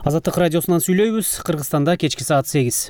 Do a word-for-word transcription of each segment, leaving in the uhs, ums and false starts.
Азаттык радиосунан сүйлөйбүз. Кыргызстанда кечки саат сегиз.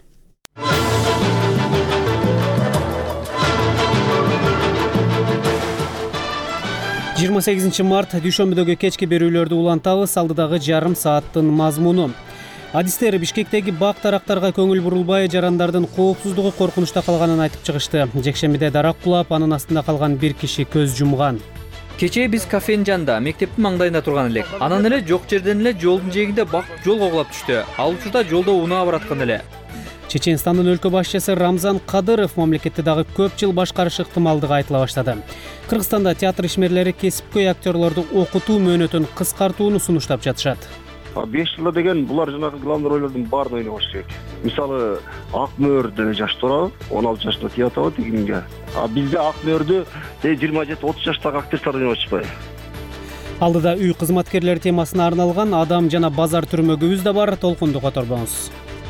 жыйырма сегизинчи март дүйшөмбүдөгү кечки берүүлөрдү улантабыз. Алдыдагы жарым сааттын мазмуну. Адистер Бишкектеги бак тарактарга көңүл бурулбай, жарандардын коопсуздугу коркунучта калганын айтып чыгышты. Жекшембиде дарак кулап, анын астында калган бир киши көз жумган. Кечээ биз кафенин жанында, мектептин маңдайында турган элек. Анан эле жок жерден эле жолдун жээгинде бак жол кугулап түштү. Ал учурда жолдо унаа бараткан эле. Чеченстандын өлкө башчысы Рамзан Кадыров мамлекетти дагы көп жыл башкарыш ыктымалдыгы айтыла баштады. Кыргызстанда театр ишмерлери кесипкөй актерлорду окутуу мөөнөтүн кыскартууну сунуштап жатышат. беш жылда деген булар жанагы главный ролдордун баарын ойнобош керек. Мисалы, Ак мөөрдө жаш турабы, он алты жашта тиятабы дегенге. А бизде Ак мөөрдө жыйырма жети отуз жаштагы актриселер ойноп атышпайбы. Алдыда үй кызматкерлери темасына арналган адам жана базар түрмөгүбүз да бар. Толкунду которбоңуз.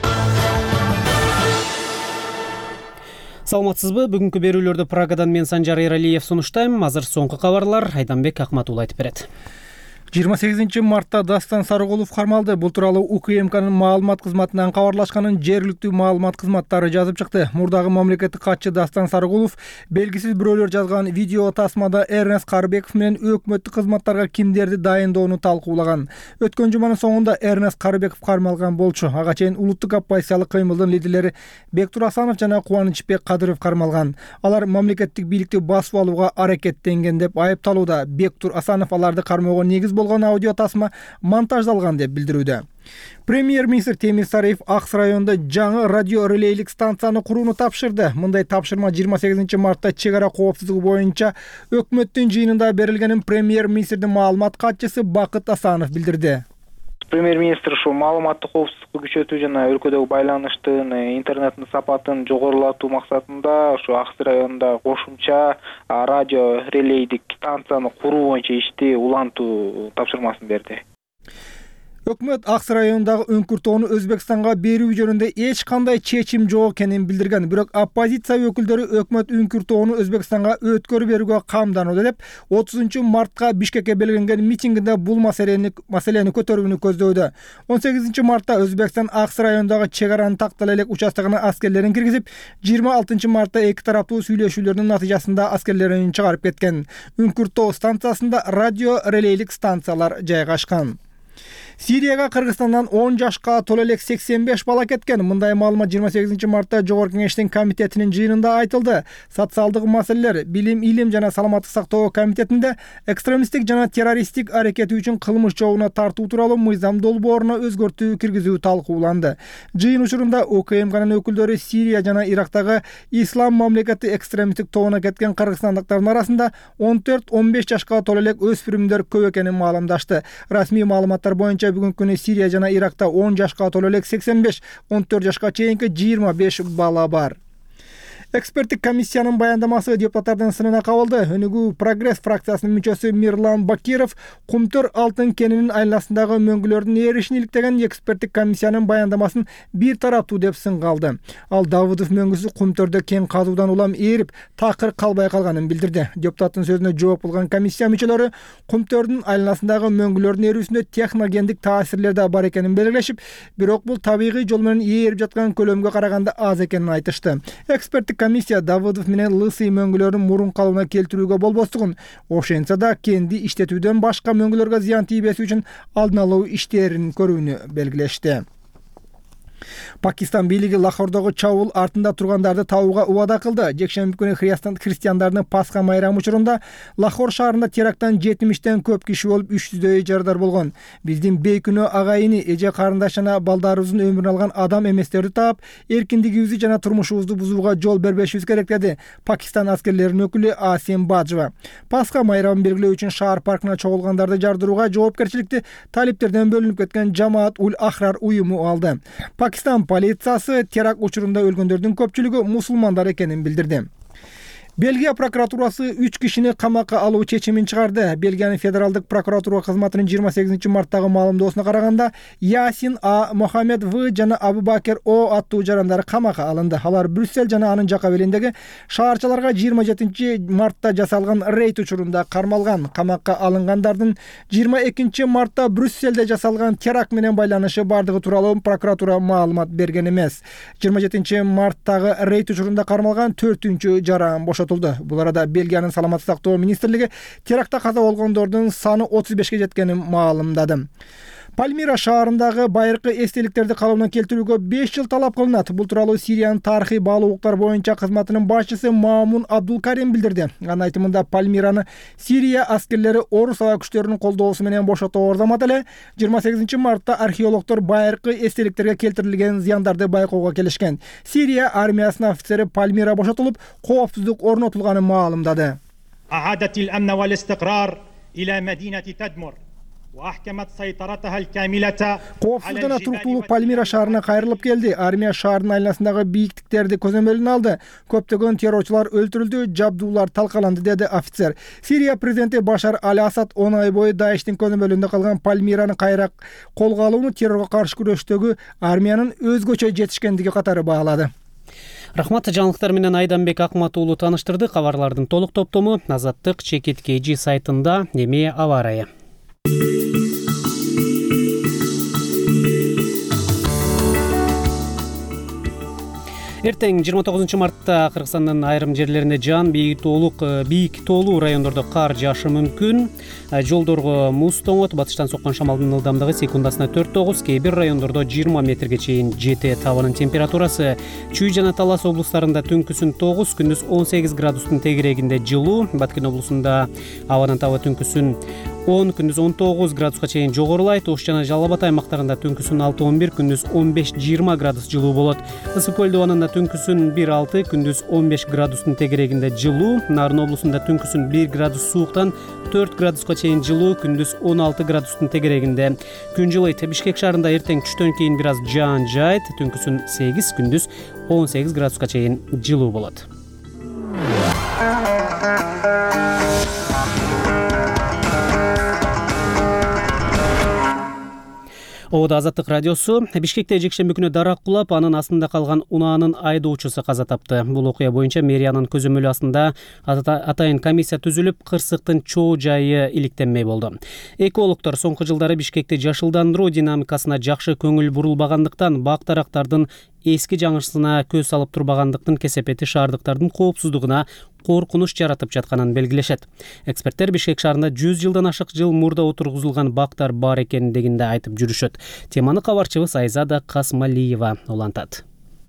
Саламатсызбы? Бүгүнкү берүүлөрдү Прагадан мен Санжар Эралиев сунуштайм. Азыр соңку кабарлар Айданбек Акматул айтып берет. жыйырма сегизинчи мартта Дастан Сарыгулов кармалды. Бул тууралуу У К М К'нын маалымат кызматынан кабарлашканын жергиликтүү маалымат кызматтары жазып чыкты. Мурдагы мамлекеттик катчы Дастан Сарыгулов белгисиз бирөөлөр жазган видео тасмада Эрнест Карыбеков менен өкмөттүк кызматтарга кимдерди дайындоону талкуулаган. Өткөн жуманын соңунда Эрнест Карыбеков кармалган болчу. Ага чейин улуттук оппозициялык кыймылдын лидерлери Бектур Асанов жана Кубанычбек Кадыров кармалган. Алар мамлекеттик бийликти басып алууга аракеттенген деп айыпталууда. Бектур Асанов аларды кармоого негиз болгон аудио тасма монтаждалган деп билдирүүдө. Премьер-министр Темир Сариев Акс районунда жаңы радио релейлик станцияны курууну тапшырды. Мындай тапшырма жыйырма сегизинчи мартта чек ара коопсуздугу боюнча өкмөттүн жыйынында берилгенин премьер-министрдин маалымат катчысы Бакыт Асанов билдирди. Премьер-министр ушу маалыматтык коопсуздукты күчөтүү жана өлкөдөгү байланыштын, интернеттин сапатын жогорулатуу максатында ушу Акс районунда кошумча радио релейдик станцияны куруу боюнча ишти улантуу тапшырмасын берди. Өкмөт Акс районундагы өңкүртөөну Өзбекстанга берүү жөнүндө эч кандай чечим жок экенин билдирген. Бирок оппозиция өкүлдөрү өкмөт өңкүртөөну Өзбекстанга өткөрүп берүүгө камданууда деп отузунчу мартка Бишкекке белгиленген митингинде бул маселени маселени көтөрүүнү көздөүүдө. он сегизинчи мартта Өзбекстан Акс районундагы чек араны тактала элек участогуна аскерлерин киргизип, жыйырма алтынчы мартта эки тараптуу сүйлөшүүлөрдүн натыйжасында аскерлерин чыгарып кеткен. Өңкүртөө станциясында радио релейлик станциялар жайгашкан. Сирияга Кыргызстандан он жашка толо элек сексен беш бала кеткен. Мындай маалымат жыйырма сегизинчи мартта Жогорку кеңештин комитетинин жыйынында айтылды. Социалдык маселелер, билим, илим жана саламаттык сактоо комитетинде экстремисттик жана террористтик аракети үчүн кылмыш жообуна тартуу тууралуу мыйзам долбооруна өзгөртүү киргизүү талкууланды. Жыйын учурунда У К М К'нын өкүлдөрү Сирия жана Ирактагы ислам мамлекети экстремисттик тобуна кеткен кыргызстандыктардын арасында он төрт он беш жашка толо элек өспүрүмдөр көп экенин маалымдашты. Расмий маалыматтар боюнча бүгүнкү күнү Сирия жана Иракта он жашка толо элек сексен беш, он төрт жашка чейинки жыйырма беш бала бар. Эксперттик комиссиянын баяндамасы депутаттардын сынына кабылды. Өнүгүү Прогресс фракциясынын мүчөсү Мирлан Бакиров Кумтөр алтын кенинин айланасындагы мөңгүлөрдүн эришин иликтеген эксперттик комиссиянын баяндамасын бир тараптуу деп сынгалды. Ал Давыдов мөңгүсү Кумтөрдө кен казуудан улам ээрип, такыр калбай калганын билдирди. Депутаттын сөзүнө жооп кылган комиссия мүчөлөрү Кумтөрдүн айланасындагы мөңгүлөрдүн эрүүсүндө техногендик таасирлер да бар экенин белгилешип, бирок бул табигый жол менен ээрип жаткан көлөмгө караганда аз экенин айтышты. Эксперттик комиссия Давыдов менен Лысый мөңгүлөрүн мурун калыбына келтирүүгө болбостугун, ошентсе да кенди иштетүүдөн башка мөңгүлөргө зыян тийбеси үчүн алдын алуу иштерин көрүүнү белгилешти. Пакистан бийлиги Лахордогу чабуул артында тургандарды табууга убада кылды. Жекшемби күнү христиандардын Пасха майрамы учурунда Лахор шаарында теракттан жетимиштен көп киши болуп, үч жүздөй жарадар болгон. Биздин бейкүнөө агайыны, эже карындаш жана балдарыбыздын өмүрүн алган адам эместерди таап, эркиндигибизди жана турмушубузду бузууга жол бербешибиз керек деди Пакистан аскерлеринин өкүлү Асим Баджва. Пасха майрамын белгилөө үчүн шаар паркына чогулгандарды жардырууга жоопкерчиликти талиптерден бөлүнүп кеткен Жамаат Уль Ахрар уюму алды. Пакистан полициясы теракт учурунда өлгөндөрдүн көпчүлүгү мусулмандар экенин билдирди. Бельгия прокуратурасы үч кишини камакка алуу чечимин чыгарды. Бельгиянын федералдык прокуратура кызматынын жыйырма сегизинчи марттагы маалымдоосуна караганда, Ясин А, Мохаммед В жана Абубакер О аттуу жарандары камакка алынды. Алар Брюссель жана анын жака белиндеги шаарчаларга жыйырма жетинчи мартта жасалган рейд учурунда кармалган. Камакка алынгандардын жыйырма экинчи мартта Брюссельде жасалган теракт менен байланышы бардыгы тууралуу прокуратура маалымат берген эмес. жыйырма жетинчи марттагы рейд учурунда кармалган төртүнчү жаран бошотулду. Бул арада Бельгиянын саламаттык сактоо министрлиги терактта каза болгондордун саны отуз бешке жеткенин маалымдады. Пальмира шаарындагы байыркы эстеликтерди калыбына келтирүүгө беш жыл талап кылынат. Бул тууралуу Сириянын тарыхый баалуулуктар боюнча кызматынын башчысы Маамун Абдулкарим билдирди. Анын айтымында Пальмираны Сирия аскерлери орус аба күчтөрүнүн колдоосу менен бошотуу орзамат эле жыйырма сегизинчи мартта археологдор байыркы эстеликтерге келтирилген зыяндарды байкоого келишкен. Сирия армиясынын офицери Пальмира бошотулуп, коопсуздук орнотулганын маалымдады. أعادت الأمن والاستقرار إلى مدينة تدمر وأحكمت سيطرتها الكاملة. Коопсуздук жана туруктуулук Пальмира шаарына кайрылып келди. Армия шаарынын айланасындагы бийиктиктерди көзөмөлүнө алды. Көптөгөн террорчулар өлтүрүлдү, жабдуулар талкаланды, деди офицер. Сирия президенти Башар Аль-Асад он ай бою Даиштин көзөмөлүндө калган Пальмираны кайра колго алууну террорго каршы күрөштөгү армиянын өзгөчө жетишкендиги катары баалады. Рахмат, жаңылыктар менен Айданбек Акмат уулу таныштырды. Кабарлардын толук топтому Азаттык Чекиткейжи сайтында. Эми аба ырайы. Эртең жыйырма тогузунчу мартта Кыргызстандын айрым жерлеринде жаан бийик тоолук бийик тоолуу райондордо кар жаашы мүмкүн. Жолдорго муз тоңот, батыштан соккон шамалдын ылдамдыгы секундасына төрт тогуз, кээ бир райондордо жыйырма метрге чейин жетет. Абанын температурасы Чүй жана Талас облустарында түнкүсүн тогуз, күндүз он сегиз градустун тегерегинде жылуу. Баткен облусунда абанын табы түнкүсүн он, күндүз он тогуз градуска чейин жогорулайт. Ош жана Жалал Абад аймактарында түнкүсүн алты он бир, күндүз он беш жыйырма градус жылуу болот. Ысык көл дубанында түнкүсүн бир алты, күндүз он беш градустун тегерегинде жылуу. Нарын облусунда түнкүсүн бир градус сууктан төрт градуска чейин жылуу, күндүз он алты градустун тегерегинде күн жылыйт. Бишкек шаарында эртең түштөн кийин бир аз жаан жаайт. Түнкүсүн сегиз, күндүз он сегиз градуска чейин жылуу болот. Ода Азаттык радиосу. Бишкекте жекшемби күнү дарак кулап, анын астында калган унаанын айдоочусу каза тапты. Бул окуя боюнча мэриянын көзөмөлү астында атайын комиссия түзүлүп, кырсыктын чоо жайы иликтенмей болду. Экологдор соңку жылдары Бишкекти жашылдандыруу динамикасына жакшы көңүл бурулбагандыктан, бак дарактардын эски жаңырсына көз салып турбагандыктын кесепети шаардыктардын коопсуздугуна коркунуч жаратып жатканын белгилешет. Эксперттер Бишкек шаарында жүз жылдан ашык жыл мурда отургузулган бактар бар экендигинде айтып жүрүшөт. Теманы кабарчыбыз Айзада Касмалиева улантат.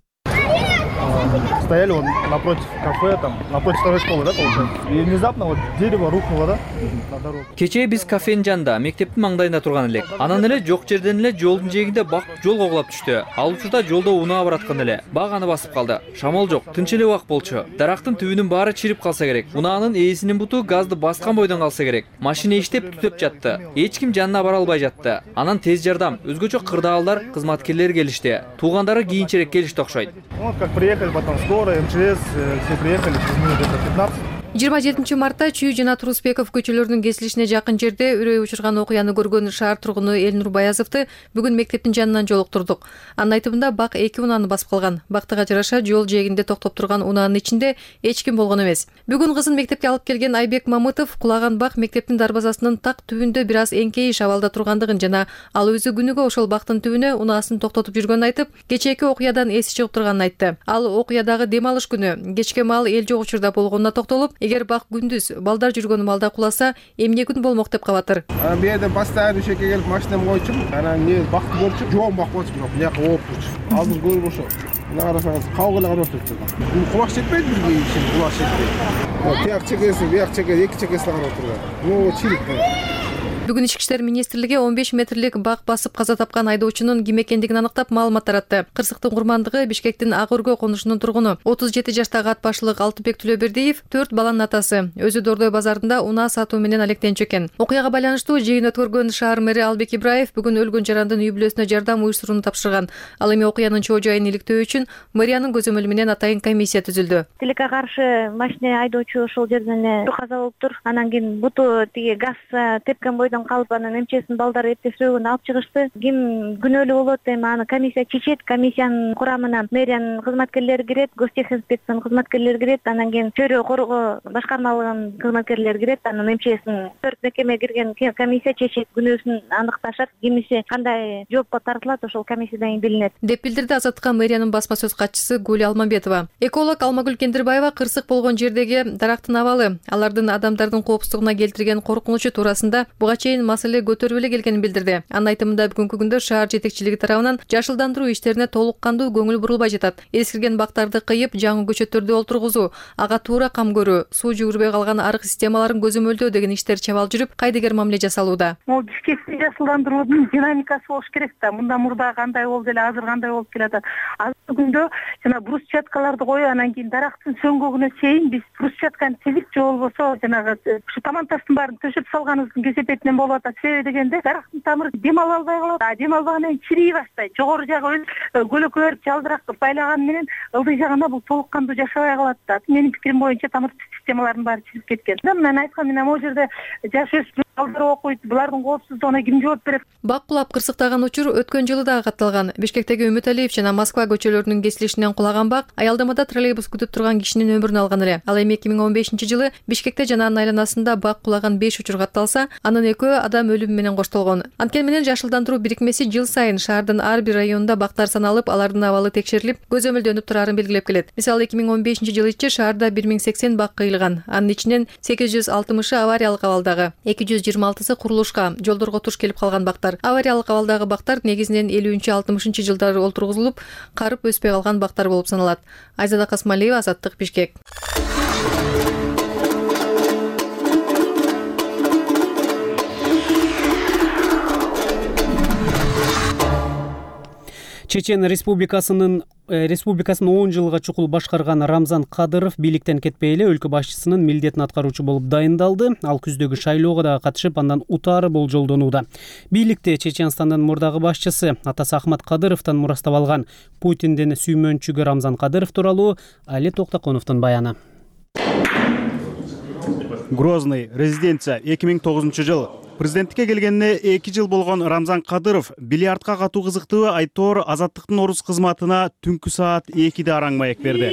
Стояли вот напротив кафе, там, напротив второй школы, да, получается? И внезапно вот дерево рухнуло, да, на дорогу. Кечээ биз кафенин жанында, мектептин маңдайында турган элек. Анан эле жок жерден эле жолдун жээгинде бак жол коглап түштү. Ал учурда жолдо унаа бараткан эле. Бак аны басып калды. Шамал жок, тынч эле убак болчу. Дарактын түбүнүн баары чирип калса керек. Унаанын ээсинин буту газды баскан бойдон калса керек. Машина иштеп түтөп жатты. Эч ким жанына бара албай жатты. Анан тез жардам, өзгөчө кырдаалдар, кызматкерлер келишти. Туугандары кийинчерээк келишти окшойт. Вот как приехали, потом скорая, эм че эс, все приехали, через минут где-то пятнадцать. жыйырма жетинчи мартта Чүй жана Турусбеков көчөлөрүнүн кесилишине жакын жерде үрөй учурган окуяны көргөн шаар тургуну Элнур Баязовду бүгүн мектептин жанынан жолуктурдук. Анын айтымында бак эки унааны басып калган. Бактыга жараша жол жээгинде токтоп турган унаанын ичинде эч ким болгон эмес. Бүгүн кызын мектепке алып келген Айбек Мамытов кулаган бак мектептин дарбазасынын так түбүндө бир аз эңкейиш абалда тургандыгын жана ал өзү күнүгө ошол бактын түбүнө унаасын токтотуп жүргөнүн айтып, кечээки окуядан эси чыгып турганын айтты. Ал окуядагы дем алыш күнү кечке маал эл жок учурда болгонуна токтолуп, эгер бак күндүз балдар жүргөн маалда куласа, эмне күн болмок деп кабатыр. Анан бу жерде постоянно ушеке келип машинамды койчум, анан не бакты көрчүм, жоон бак болчу, бирок бияка ооп турчу. Алдыр көрүп ошо. Мына карасаңыз, кабыл эле карап турчу. Бул кулак жетпейт бизге, ишин кулак жетпейт. Тияк чекеси, бияк чекеси, эки чекеси карап турган. Ну, чирик. Бүгүн Ички иштер министрлиги он беш метрлик бак басып каза тапкан айдоочунун ким экендигин аныктап маалымат таратты. Кырсыктын курмандыгы Бишкектин Ак өргө конушунун тургуну. отуз жети жаштагы ат башлык Алтыбек Түлөбердиев төрт баланын атасы. Өзү Дордой базарында унаа сатуу менен алектенчү экен. Окуяга байланыштуу жыйын өткөргөн шаар мэри Албек Ибраев бүгүн өлгөн жарандын үй бүлөсүнө жардам уюштурууну тапшырган. Ал эми окуянын чоо жайын иликтөө үчүн мэриянын көзөмөлү менен атайын комиссия түзүлдү. Тилекке каршы машина айдоочу ошол жерден каза болуптур. Анан кийин буту тиги газ тепкен бойдон калып анан эмчесин балдары эптесөөгүн алып чыгышты. Ким күнөөлүү болот эми аны комиссия чечет. Комиссиянын курамына мэриянын кызматкерлери кирет, гостехинспекциянын кызматкерлери кирет, анан кийин чөйрө коргоо башкармалыгынын кызматкерлери кирет. Анан эмчесин төрт мекеме кирген комиссия чечет, күнөөсүн аныкташат. Кимиси кандай жоопко тартылат ошол комиссиядан кийин билинет, деп билдирди Азаттыкка мэриянын басма сөз катчысы Гүл Алмамбетова. Эколог Алмагүл Кендирбаева кырсык болгон жердеги дарактын абалы, алардын адамдардын коопсуздугуна келтирген коркунучу туурасында буга чейин маселе көтөрүп эле келгенин билдирди. Анын айтымында бүгүнкү күндө шаар жетекчилиги тарабынан жашылдандыруу иштерине толук кандуу көңүл бурулбай жатат. Эскирген бактарды кыйып, жаңы көчөттөрдү олтургузуу, ага туура кам көрүү, суу жүгүрбөй калган арык системаларын көзөмөлдөө деген иштер чабал жүрүп, кайдыгер мамиле жасалууда. Могу Бишкекти жашылдандыруунун динамикасы болуш керек да. Мында мурда кандай болду эле, азыр кандай болуп келатат. Азыркы күндө жана брусчаткаларды коюп, анан кийин дарактын сөнгөгүнө чейин биз брусчатканы тизип же болбосо жанагы ушу таман таштын баарын төшөп салганыбыздын кесепетинен болуп атат. Себеби дегенде дарактын тамыры дем ала албай калат. А дем албаган менен чирий баштайт. Жогору жагы көлөкөлөр жалдырак байлаган менен ылдый жагына бул толук кандуу жашабай калат да. Менин пикирим боюнча тамыр системаларынын баары чирип кеткен. Мен айткан менен могу жерде жаш өспүрүм балдар окуйт, булардын коопсуздугуна ким жооп берет? Бак кулап кырсыктаган учур өткөн жылы да катталган. Бишкектеги Үмүталиев жана Москва көчөлөрүнүн кесилишинен кулаган бак аялдамада троллейбус күтүп турган кишинин өмүрүн алган эле. Ал эми эки миң он бешинчи жылы Бишкекте жана анын айланасында бак кулаган беш учур катталса, анын экөө адам өлүмү менен коштолгон. Анткени менен жашылдандыруу бирикмеси жыл сайын шаардын ар бир районунда бактар саналып, алардын абалы текшерилип, көзөмөлдөнүп турарын белгилеп келет. Мисалы эки миң он бешинчи жылы ичи шаарда бир миң сексен бак кыйылган. Анын ичинен сегиз жүз алтымышы авариялык абалдагы, эки жүз жыйырма алтысы курулушка, жолдорго туш келип калган бактар. Авариялык абалдагы бактар негизинен элүүнчү алтымышынчы жылдары олтургузулуп, карып өспөй калган бактар болуп саналат. Айзада Касмалиева, Азаттык, Бишкек. Чечен Республикасынын Республикасын он жылга чукул башкарган Рамзан Кадыров бийликтен кетпей эле өлкө башчысынын милдетин аткаруучу болуп дайындалды. Ал күздөгү шайлоого дагы катышып, андан утаары болжолдонууда. Бийликти Чеченстандын мурдагы башчысы атасы Ахмат Кадыровдон мурастап алган Путиндин сүймөнчүгү Рамзан Кадыров тууралуу Али Токтоконовдун баяны. Грозный, резиденция, эки миң тогузунчу жыл. Президенттикке келгенине эки жыл болгон Рамзан Кадыров бильярдка катуу кызыктуу Айтор Азаттыктын орус кызматына түнкү саат экиде араң маек берди.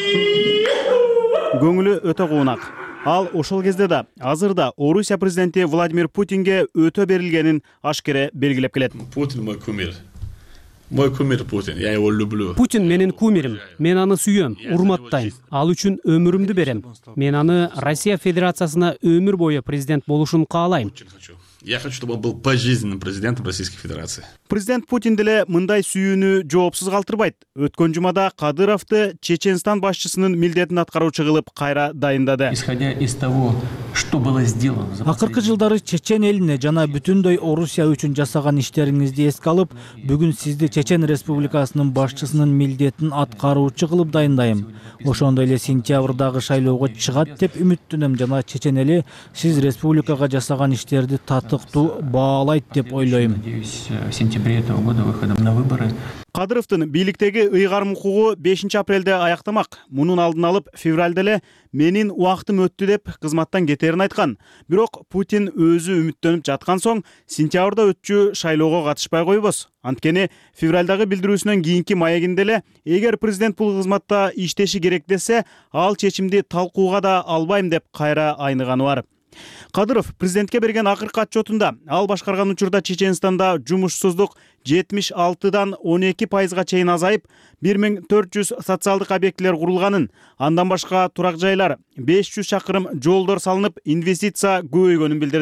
Көңүлү өтө куунак. Ал ошол кезде да, азыр да Орусия президенти Владимир Путинге өтө берилгенин ашкере белгилеп келет. Путин мой кумир. Мой кумир Путин, я его люблю. Путин менин кумирим. Мен аны сүйөм, урматтайм. Ал үчүн өмүрүмдү берем. Мен аны Россия Федерациясына өмүр бою президент болушун каалайм. Я хочу, чтобы он был пожизненным президентом Российской Федерации. Президент Путин деле мындай сүйүүнү жоопсуз калтырбайт. Өткөн жумада Кадыровду Чеченстан башчысынын милдетин аткаруучу кылып кайра дайындады. Исходя из того, что было сделано. Акыркы жылдары Чечен элине жана бүтүндөй Орусия үчүн жасаган иштериңизди эске алып, бүгүн сизди Чечен Республикасынын башчысынын милдетин аткаруучу кылып дайындайм. Ошондой эле сентябрдагы шайлоого чыгат деп үмүттөнөм жана Чечен эли сиз республикага жасаган иштерди татыктуу баалайт деп ойлойм. В сентябре этого года выходом на выборы. Кадыровдун бийликтеги ыйгарым укугу бешинчи апрелде аяктамак. Мунун алдын алып февралда эле менин убактым өттү деп кызматтан кетерин айткан. Бирок Путин өзү үмүттөнүп жаткан соң сентябрда өтчү шайлоого катышпай койбос. Анткени февралдагы билдирүүсүнөн кийинки маегинде эле эгер президент бул кызматта иштеши керек десе, ал чечимди талкууга да албайм деп кайра айныганы бар. Кадыров президентке берген акыркы отчетунда ал башкарган учурда Чеченстанда жумушсуздук жетимиш алтыдан он эки пайызга чейин азайып, бир миң төрт жүз социалдык объектилер курулганын, андан башка турак жайлар, беш жүз чакырым жолдор салынып, инвестиция көбөйгөнүн билдирди.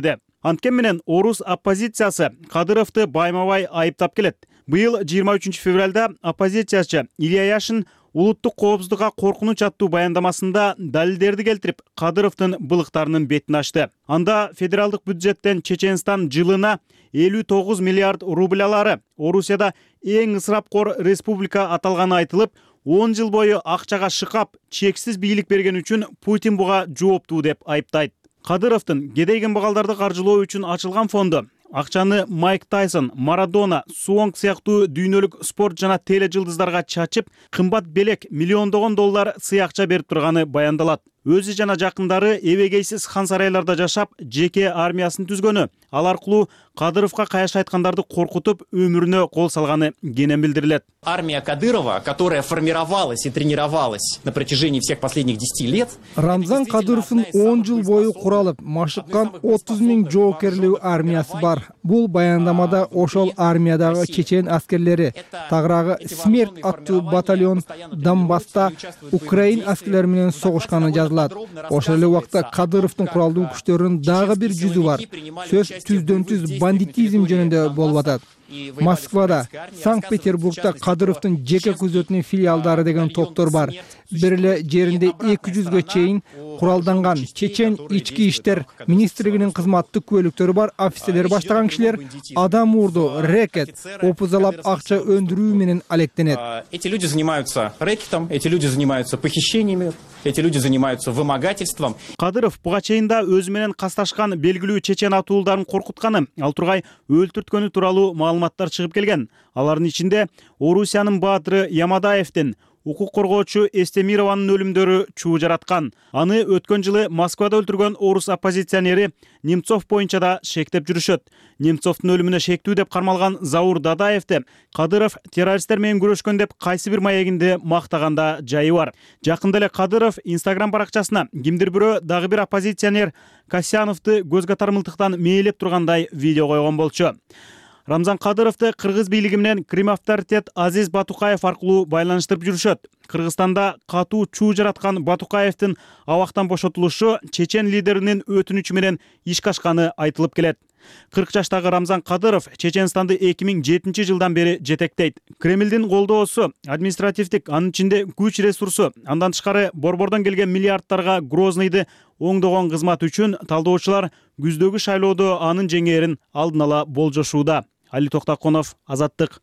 Анткени менен орус оппозициясы Кадыровду байма-бай айыптап келет. Быйыл жыйырма үчүнчү февралда оппозициячы Илья Яшин улуттук коопсуздукка коркунуч аттуу баяндамасында далилдерди келтирип, Кадыровдун былыктарынын бетин ачты. Анда федералдык бюджеттен Чеченстан жылына элүү тогуз миллиард рубль алары, Орусияда эң ысырапкор республика аталганы айтылып, он жыл бою акчага шыкап, чексиз бийлик берген үчүн Путин буга жооптуу деп айыптайт. Кадыровдун кедей кембагалдарды каржылоо үчүн ачылган фонду акчаны Майк Тайсон, Марадона, Суонг сыяктуу дүйнөлүк спорт жана теле жылдыздарга чачып, кымбат белек миллиондогон доллар сыякча берип турганы баяндалат. Өзү жана жакындары эбегейсиз хан сарайларда жашап, жеке армиясын түзгөнү, ал аркылуу Кадыровго каяш айткандарды коркутуп, өмүрүнө кол салганы кенен билдирилет. Армия Кадырова, которая формировалась и тренировалась на протяжении всех последних десяти лет. Рамзан Кадыровдун он жыл бою куралып, машыккан отуз миң жоокерлүү армиясы бар. Бул баяндамада ошол армиядагы чечен аскерлери, тагыраагы Смерть аттуу батальон Донбасста Украин аскерлери менен согушканы жазылат. Ошол эле убакта Кадыровдун куралдуу күчтөрүнүн дагы бир жүзү бар. Сөз түздөн түз бандитизм жөнүндө болуп атат. Москвада, Санкт-Петербургда Кадыровдун жеке күзөтүнүн филиалдары деген топтор бар. Бир эле жеринде эки жүзгө чейин куралданган чечен ички иштер министрлигинин кызматтык күбөлүктөрү бар офицерлер баштаган кишилер адам уурдоо, рэкет, опузалап акча өндүрүү менен алектенет. Эти люди занимаются рэкетом, эти люди занимаются похищениями, эти люди занимаются вымогательством. Кадыров буга чейин да өзү менен касташкан белгилүү чечен атуулдарын коркутканы, ал тургай өлтүрткөнү тууралуу маалыматтар чыгып келген. Алардын ичинде Орусиянын баатыры Ямадаевдин, укук коргоочу Эстемированын өлүмдөрү чуу жараткан. Аны өткөн жылы Москвада өлтүргөн орус оппозиционери Немцов боюнча да шектеп жүрүшөт. Немцовдун өлүмүнө шектүү деп кармалган Заур Дадаевди Кадыров террористтер менен күрөшкөн деп кайсы бир маегинде мактаганда жайы бар. Жакында эле Кадыров Инстаграм баракчасына кимдир бирөө дагы бир оппозиционер Касьяновду көз катар мылтыктан мээлеп тургандай видео койгон болчу. Рамзан Кадыровду кыргыз бийлиги менен Крим авторитет Азиз Батукаев аркылуу байланыштырып жүрүшөт. Кыргызстанда катуу чуу жараткан Батукаевдин абактан бошотулушу чечен лидеринин өтүнүчү менен ишке ашканы айтылып келет. кырк жаштагы Рамзан Кадыров Чеченстанды эки миң жетинчи жылдан бери жетектейт. Кремлдин колдоосу, административдик, анын ичинде күч ресурсу, андан тышкары борбордон келген миллиардтарга Грозныйды оңдогон кызмат үчүн талдоочулар күздөгү шайлоодо анын жеңээрин алдын ала болжошууда. Али Токтаконов, Азаттык.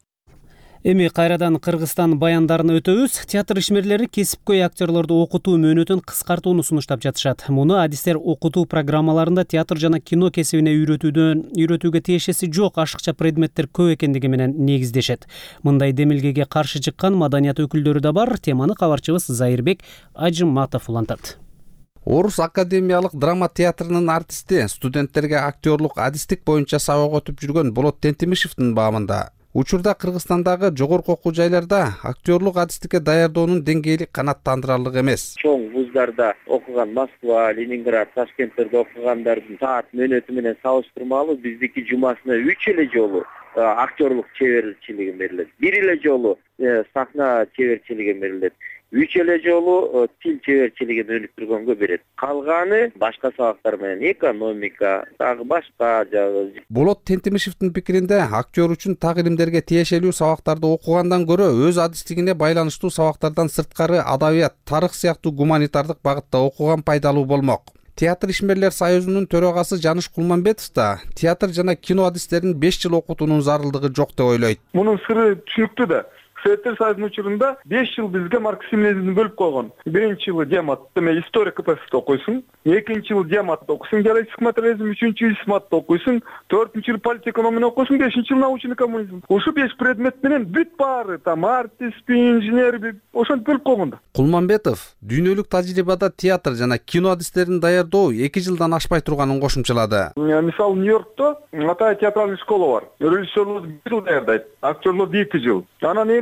Эми кайрадан Кыргызстан баяндарын өтөбүз. Театр ишмерлери кесипкөй актерлорду окутуу мөөнөтүн кыскартууну сунуштап жатышат. Муну адистер окутуу программаларында театр жана кино кесибине үйрөтүүдөн үйрөтүүгө тиешеси жок ашыкча предметтер көп экендиги менен негиздешет. Мындай демилгеге каршы чыккан маданият өкүлдөрү да бар. Теманы кабарчыбыз Зайырбек Ажыматов улантат. Орус академиялык драма театрынын артисти, студенттерге актерлук адистик боюнча сабак өтүп жүргөн Болот Тентимишевдин баамында. Учурда Кыргызстандагы жогорку окуу жайларда актерлук адистикке даярдоонун деңгээли канааттандырарлык эмес. Чоң вуздарда окуган Москва, Ленинград, Ташкенттерде окугандардын саат мөөнөтү менен салыштырмалуу биздики жумасына үч эле жолу актерлук чеберчилиги берилет. Бир эле жолу сахна чеберчилиги берилет. Үч эле жолу тил чеберчилигин өнүктүргөнгө берет. Калганы башка сабактар менен экономика, дагы башка жагы. Болот Тентимишевдин пикиринде актер үчүн так илимдерге тиешелүү сабактарды окугандан көрө өз адистигине байланыштуу сабактардан сырткары адабият, тарых сыяктуу гуманитардык багытта окуган пайдалуу болмок. Театр ишмерлер союзунун төрагасы Жаныш Кулманбетов да театр жана кино адистерин беш жыл окутуунун зарылдыгы жок деп ойлойт. Мунун сыры түшүнүктүү да. Советтер Союзунун учурунда беш жыл бизге марксизм-ленинизмди бөлүп койгон. Биринчи жылы дематты, мен история КПСС окуйсуң, экинчи жылы дематты окуйсуң, диалектик материализм, үчүнчү исматты окуйсуң, төртүнчү жылы политэкономияны окуйсуң, бешинчи жылы научный коммунизм. Ушу беш предмет менен бүт баары, там артистпи, инженерби, ошентип бөлүп койгон да. Кулманбетов дүйнөлүк тажрыйбада театр жана кино адистерин даярдоо эки жылдан ашпай турганын кошумчалады. Мисалы, Нью-Йоркто Атая театральный школа бар. Режиссерлор бир жыл даярдайт, актерлор эки жыл. Анан эми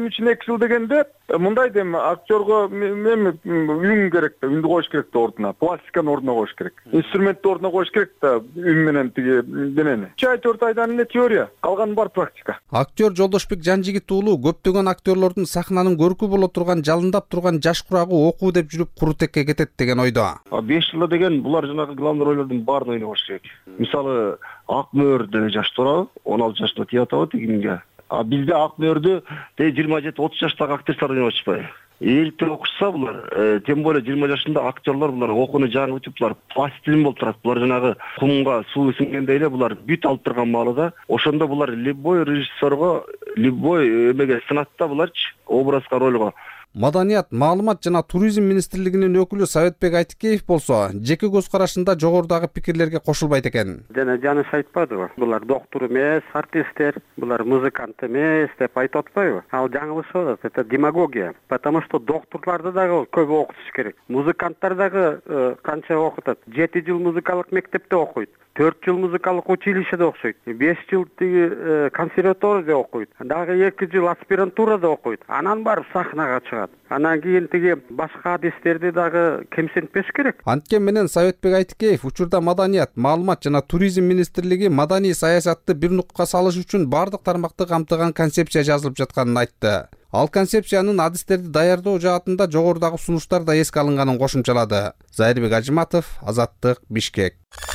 үчүн эки жыл дегенде мындай дейм, актерго эме үн керек да, үндү коюш керек да ордуна, пластиканын ордуна коюш керек, инструментти ордуна коюш керек да, үн менен тиги денени. үч ай төрт айдан эле теория, калганы бар практика. Актер Жолдошбек Жанжигит уулу көптөгөн актерлордун сахнанын көркү боло турган, жалындап турган жаш курагы окуу деп жүрүп курутекке кетет деген ойдо. беш жылда деген булар жанагы главный ролдордун баарын ойногош керек. Мисалы Ак мөөр деген жаш турабы, он алты жашта тиятабы тигинге. А бизде Ак мөөрдү жыйырма жети отуз жаштагы актриселер ойноп атышпайбы? Элиптер окушса булар, тем более жыйырма жашында актерлор булар окууну жаңы бүтүп булар пластилин болуп турат. Булар жанагы кумга суу сиңгендей эле булар бүт алып турган маалыда. Ошондо булар любой режиссерго, любой эмеге сынатта буларчы образга, ролго. Маданият, маалымат жана туризм министрлигинин өкүлү Советбек Айтикеев болсо, жеке көз карашында жогорудагы пикирлерге кошулбайт экен. Жана жаныш айтпадыбы? Булар доктор эмес, артисттер, булар музыкант эмес деп айтып атпайбы? Ал жаңылышып атат. Это демагогия. Потому что докторларды дагы көп окутуш керек. Музыканттар дагы канча окутат? жети жыл музыкалык мектепте окуйт. төрт жыл музыкалык училищеде окшойт. беш жыл тиги консерваторияда окуйт. Дагы эки жыл аспирантурада окуйт. Анан барып сахнага чыгат. Анан кийин тиги башка адистерди дагы кемсинтпеш керек. Анткени менен Советбек Айтикеев учурда Маданият, маалымат жана туризм министрлиги маданий саясатты бир нукка салыш үчүн бардык тармакты камтыган концепция жазылып жатканын айтты. Ал концепциянын адистерди даярдоо жаатында жогорудагы сунуштар да эске алынганын кошумчалады. Зайырбек Ажыматов, Азаттык, Бишкек.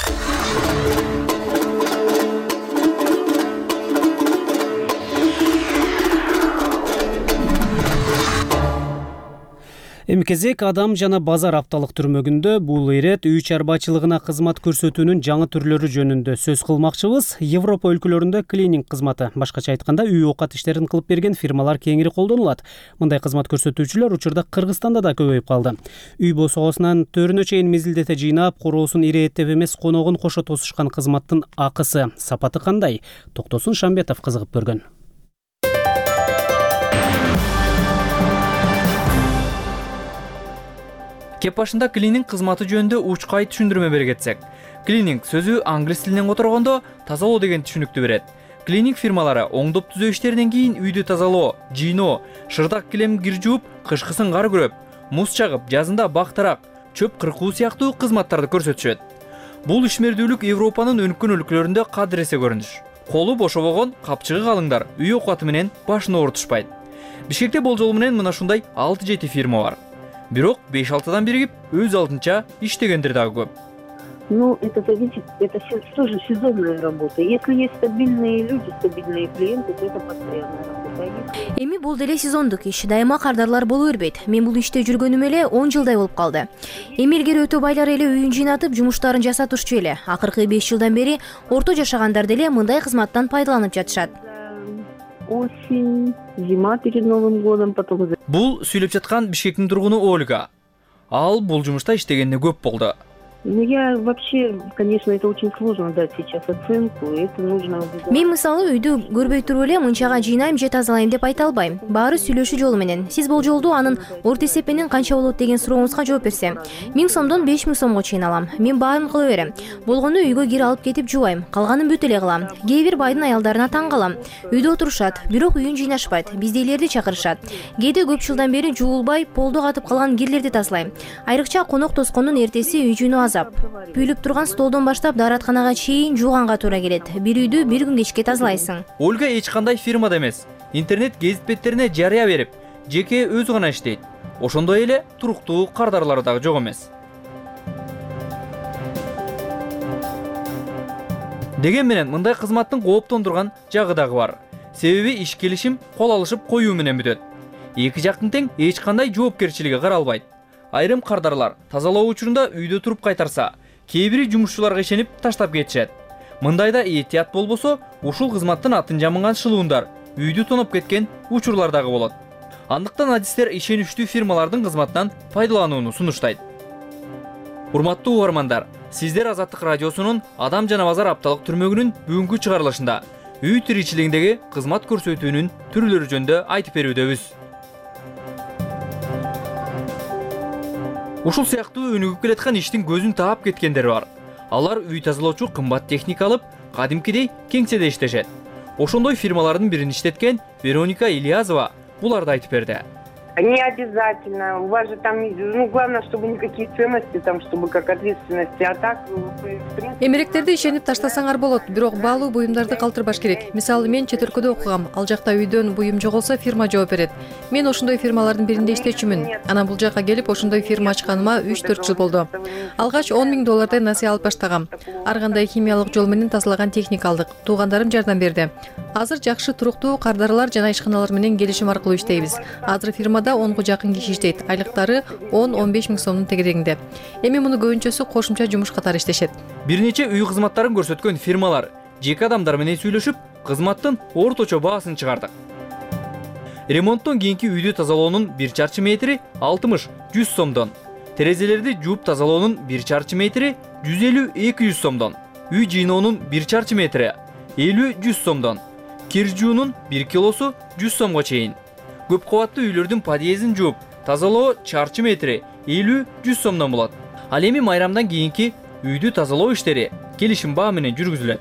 Эмкезек адам жана базар апталык түрмөгүндө бул ирет үй чарбачылыгына кызмат көрсөтүүнүн жаңы түрлөрү жөнүндө сөз кылмакчыбыз. Европа өлкөлөрүндө клининг кызматы, башкача айтканда үй оокат иштерин кылып берген фирмалар кеңири колдонулат. Мындай кызмат көрсөтүүчүлөр учурда Кыргызстанда да көбөйүп калды. Үй босогосунан төрүнө чейин мезилдете жыйнап, короосун ирэеттеп эмес коногун кошо тосушкан кызматтын акысы, сапаты кандай? Токтосун Шамбетов кызыгып көргөн. Кеп башында клининг кызматы жөнүндө учкай түшүндүрмө бере кетсек. Клининг сөзү англис тилинен которгондо тазалоо деген түшүнүктү берет. Клининг фирмалары оңдоп түзөө иштеринен кийин үйдү тазалоо, жыйноо, шырдак килем кир жууп, кышкысын кар күрөп, муз чагып, жазында бактарак, чөп кыркуу сыяктуу кызматтарды көрсөтүшөт. Бул ишмердүүлүк Европанын өнүккөн өлкөлөрүндө кадыресе көрүнүш. Колу бошобогон, капчыгы калыңдар үй оокаты менен башын оорутушпайт. Бишкекте болжолу менен мына ушундай алты жети фирма бар. Бирок беш алтыдан биригип өз алдынча иштегендер дагы көп. Ну, это зависит, это тоже сезонная работа. Если есть стабильные люди, стабильные клиенты, то это постоянная работа. Эми бул деле сезондук иш, дайыма кардарлар боло бербейт. Мен бул иште жүргөнүм эле он жылдай болуп калды. Эми илгери өтө байлар эле үйүн жыйнатып, жумуштарын жасатышчу эле. Акыркы беш жылдан бери орто жашагандар деле мындай кызматтан пайдаланып жатышат. Осень, зима перед Новым годом, потом... Бул сүйлөп жаткан Бишкектин тургуну Ольга. Ал бул жумушта иштегенине көп болду. Ну, я вообще, конечно, это очень сложно дать сейчас оценку, это нужно... Мен мисалы үйдү көрбөй туруп эле мынчага жыйнайм же тазалайм деп айта албайм. Баары сүйлөшүү жолу менен. Сиз болжолду анын орто эсеп менен канча болот деген сурооңузга жооп берсем, миң сомдон беш миң сомго чейин алам. Мен баарын кыла берем. Болгону үйгө кире алып кетип жубайм, калганын бүт эле кылам. Кээ бир байдын аялдарына таң калам. Үйдө отурушат, бирок үйүн жыйнашпайт, биздейлерди чакырышат. Кээде көп жылдан бери жуулбай, полду катып калган кирлерди тазалайм. Айрыкча конок тоскондун эртеси үй жүйүнү азап. Пүйлүп турган столдон баштап дааратканага чейин жууганга туура келет. Бир үйдү бир күн кечке тазалайсың. Ольга эч кандай фирмада эмес. Интернет гезит беттерине жарыя берип, жеке өзү гана иштейт. Ошондой эле туруктуу кардарлары дагы жок эмес. Деген менен мындай кызматтын кооптондурган жагы дагы бар. Себеби иш келишим кол алышып коюу менен бүтөт. Эки жактын тең эч кандай жоопкерчилиги каралбайт. Айрым кардарлар тазалоо учурунда үйдө туруп кайтарса, кээ бири жумушчуларга ишенип таштап кетишет. Мындайда этият болбосо, ушул кызматтын атын жамынган шылуундар үйдү тоноп кеткен учурлар дагы болот. Андыктан адистер ишеничтүү фирмалардын кызматынан пайдаланууну сунуштайт. Урматтуу угармандар, сиздер Азаттык радиосунун Адам жана базар апталык түрмөгүнүн бүгүнкү чыгарылышында үй тиричилигиндеги кызмат көрсөтүүнүн түрлөрү жөнүндө айтып берүүдөбүз. Ушул сыяктуу өнүгүп келаткан иштин көзүн таап кеткендер бар. Алар үй тазалоочу кымбат техника алып, кадимкидей кеңседе иштешет. Ошондой фирмалардын бирин иштеткен Вероника Ильязова буларды айтып берди. Не обязательно. У вас же там, ну, главное, чтобы никакие ценности, там, чтобы как ответственности. А так, в принципе... Эмеректерди ишенип таштасаңар болот, бирок баалуу буюмдарды калтырбаш керек. Мисалы, мен чет өлкөдө окугам. Ал жакта үйдөн буюм жоголсо фирма жооп берет. Мен ошондой фирмалардын биринде иштечүмүн. Анан бул жака келип ошондой фирма ачканыма үч төрт жыл болду. Алгач он миң доллардай насыя алып баштагам. Ар кандай химиялык жол менен тазалаган техника алдык. Туугандарым жардам берди. Азыр жакшы туруктуу кардарлар жана ишканалар менен келишим аркылуу иштейбиз. Азыр фирмада онго жакын киши иштейт. Айлыктары он он беш миң сомдун тегерегинде. Эми муну көбүнчөсү кошумча жумуш катары иштешет. Бир нече үй кызматтарын көрсөткөн фирмалар жеке адамдар менен сүйлөшүп, кызматтын орточо баасын чыгардык. Ремонттон кийинки үйдү тазалоонун бир чарчы метри алтымыш жүз сомдон, терезелерди жууп тазалоонун бир чарчы метри жүз элүү эки жүз сомдон, үй жыйноонун бир чарчы метри элүү жүз сомдон, кир жуунун бир килосу жүз сомго чейин. Көп кабаттуу үйлөрдүн подъездин жууп тазалоо чарчы метри элүү жүз сомдон болот. Ал эми майрамдан кийинки үйдү тазалоо иштери келишим баа менен жүргүзүлөт.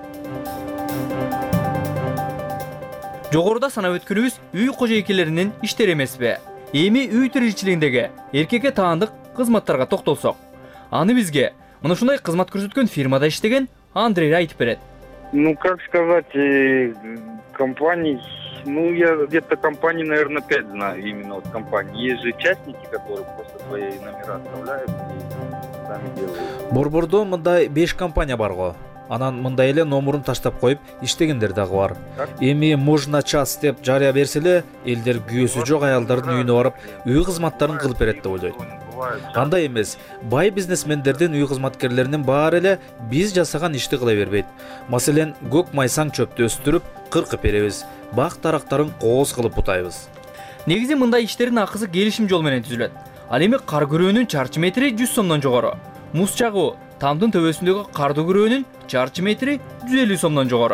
Жогоруда санап өткөнүбүз үй кожойкелеринин иштери эмеспи? Эми үй тиричилигиндеги эркекке таандык кызматтарга токтолсок, аны бизге мына ушундай кызмат көрсөткөн фирмада иштеген Андрей айтып берет. Ну, как сказать, компаний, ну, я где-то компаний, наверное, пять знаю, именно вот компаний. Есть же частники, которые просто свои номера оставляют и сами делают. Борбордо мындай беш компания бар го. Анан мындай эле номурун таштап коюп иштегендер дагы бар. Эми можно час деп жарыя берсе эле элдер күйөөсү жок аялдардын үйүнө барып үй кызматтарын кылып берет деп ойлойт. Андай эмес, бай бизнесмендердин үй кызматкерлеринин баары эле биз жасаган ишти кыла бербейт. Маселен, көк майсаң чөптү өстүрүп, кыркып беребиз, бак тарактарын кооз кылып бутайбыз. Негизи мындай иштердин акысы келишим жол менен түзүлөт. Ал эми кар күрөөнүн чарчы метри жүз сомдон жогору, муз чагуу тамдын төбөсүндөгү карды күрөөнүн чарчы метри жүз элүү сомдон жогору.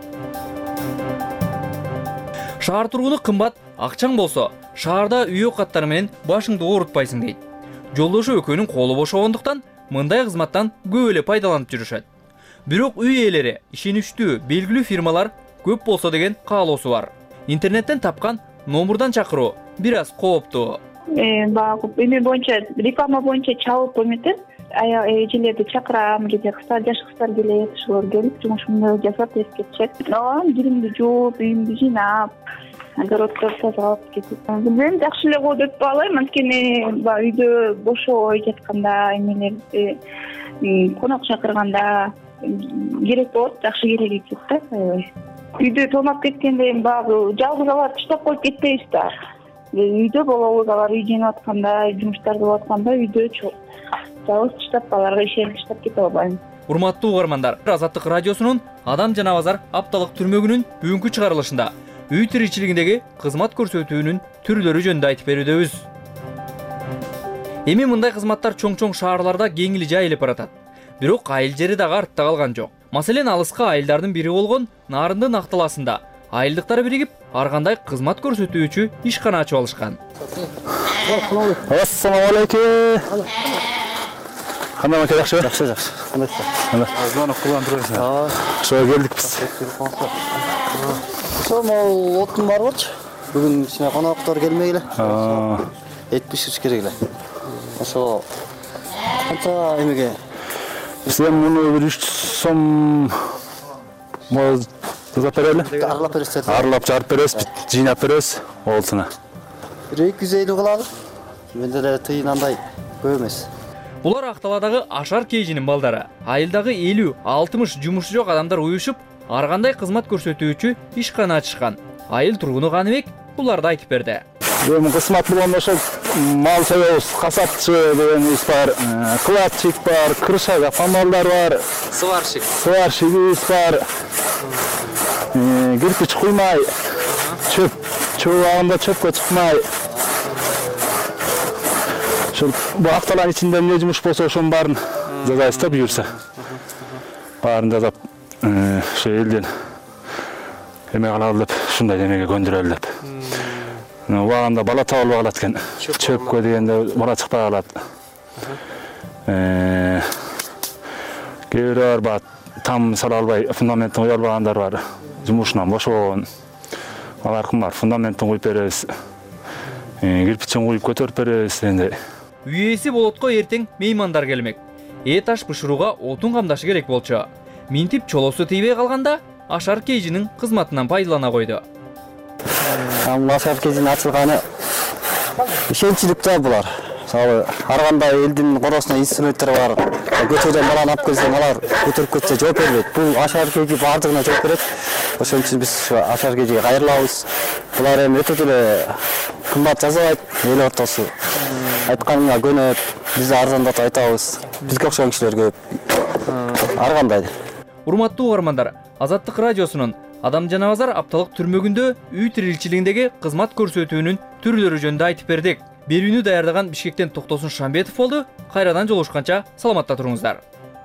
Шаар тургуну кымбат, акчаң болсо, шаарда үй окаттары менен башыңды оорутпайсың дейт. Жолдошу экөөнүн колу бошогондуктан мындай кызматтан көп эле пайдаланып жүрүшөт. Бирок үй ээлери ишеничтүү, белгилүү фирмалар көп болсо деген каалоосу бар. Интернеттен тапкан номурдан чакыруу бир аз кооптуу. Эми боюнча, реклама боюнча чалып эметем. Аял эжелерди чакырам, кээде кыздар, жаш кыздар келет, ошолор келип жумушумду жасап берип кетишет. Анан киримди жууп, үйүмдү жыйнап, огородду тазалап кетип. Мен жакшы эле коо деп баалайм, анткени үйдө бошой жатканда, эмелерди конок чакырганда керек болот, жакшы керек экен да, аябай. Үйдө томап кеткенде баягы жалгыз алар таштап коюп кетпейбиз да. Үйдө болобуз, алар үй жыйнап атканда, жумуштар кылып атканда үйдө жалгыз таштап аларга ишенип таштап кете албайм. Урматтуу угармандар, Азаттык радиосунун Адам жана базар апталык түрмөгүнүн бүгүнкү чыгарылышында үй тиричилигиндеги кызмат көрсөтүүнүн түрлөрү жөнүндө айтып берүүдөбүз. Эми мындай кызматтар чоң-чоң шаарларда кеңири жайылып баратат. Бирок айыл жери дагы артта калган жок. Маселен, алыска айылдардын бири болгон Нарындын Акталасында айылдыктар биригип, ар кандай кызмат көрсөтүүчү ишкана ачып алышкан. Ассаламу алейкум. Кандай маке, жакшыбы? Жакшы, жакшы. Кандайсыздар? Звонок кулдандырабыз. Ооба. Ошого келдик биз. Ошо могу отун бар болчу. Бүгүн ичине коноктор келмей эле. Эт бишириш керек эле. Ошо канча эмеге? Сен муну бир үч сом моз жасап берели? Арлап бересиз. Арлап жарып беребиз, жыйнап беребиз, болсуна. бир эки жүз элүү кылалы. Менде эле тыйын андай көп эмес. Булар Акталадагы Ашар Кейжинин балдары. Айылдагы элүү алтымыш жумушу жок адамдар уюшуп, ар кандай кызмат көрсөтүүчү ишкана ачышкан. Айыл тургуну Каныбек буларды айтып берди. Эми кызмат болгондо ошо мал соебуз, касапчы дегенибиз бар, кладчик бар, крышага фонардар бар, сварщик. Сварщигибиз бар. Кирпич куймай, чөп, чөп убагында чөпкө чыкмай. Ошо Акталанын ичинде эмне жумуш болсо ошонун баарын жасайбыз да, буюрса. Баарын жасап, ошо элден эме кылалы деп, ушундай эмеге көндүрөлү деп. Убагында бала табылбай калат экен. Чөпкө дегенде бала чыкпай калат. Кээ бирөөр бар, там сала албай, фундаментин кое албагандар бар. Жумушунан бошогон. алар кымбар фундаментин куюп беребиз, кирпичин куюп көтөрүп беребиз эndi. Үй ээси болотко эртең меймандар келмек. Эт аш бышырууга отун камдашы керек болчу. Минтип чолосу тийбей калганда ашар кейжинин кызматынан пайдалана койду. Бул ашар кейжинин ачылганы ишенчилик да булар. Мисалы, ар кандай элдин коросуна инструменттер бар. Көчөдөн баланы алып келсең, алар көтөрүп кетсе жооп бербейт. Бул ашар кейжи бардыгына жооп берет. Ошон үчүн биз ашар кейжиге кайрылабыз. Булар эми өтө эле кымбат жасабайт, эл ортосу. Айтканыңа көнөп, биз арзандатып айтабыз. Бизге окшогон кишилер көп. Ар кандай. Урматтуу угармандар, Азаттык радиосунун Адам жанабазар апталык түрмөгүндө үй тирилчилигиндеги кызмат көрсөтүүнүн түрлөрү жөнүндө айтып бердик. Берүүнү даярдаган Бишкектен Токтосун Шамбетов болду. Кайрадан жолугушканча саламатта туруңуздар.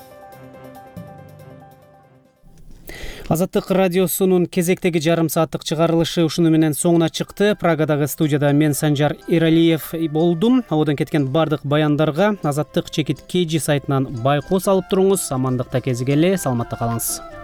Азаттык радиосунун кезектеги жарым сааттык чыгарылышы ушуну менен соңуна чыкты. Прагадагы студияда мен Санжар Эралиев болдум. Абодан кеткен бардык баяндарга Азаттык чекит кей жи сайтынан байкоо салып туруңуз. Амандыкта кезигели, саламатта калыңыз.